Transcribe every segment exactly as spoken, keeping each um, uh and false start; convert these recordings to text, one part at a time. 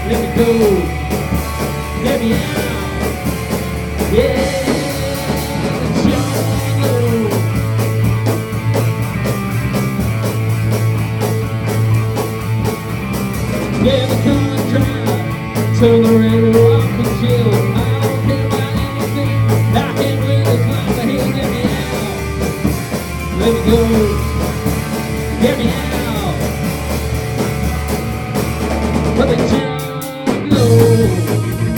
Let me go. Get me out. Yeah, jungle. Yeah, the car drive. Turn the radio off and chill. I don't care about anything. I can win as long as I hear get me out. Let me go. Get me out. For the jungle.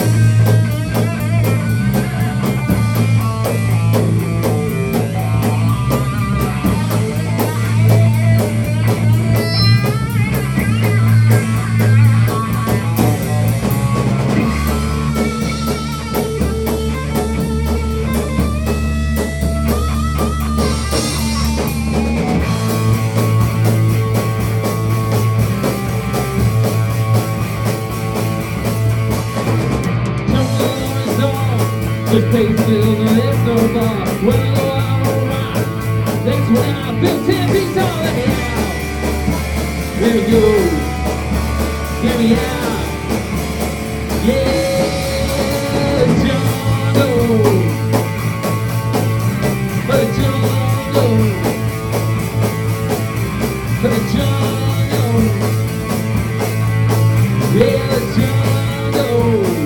Just pay still, there's no bar. Well, I'm alright. That's when I feel ten feet tall. Let me out. Let me go. Get me out. Yeah, jungle. For the jungle. For the jungle. Yeah, the jungle.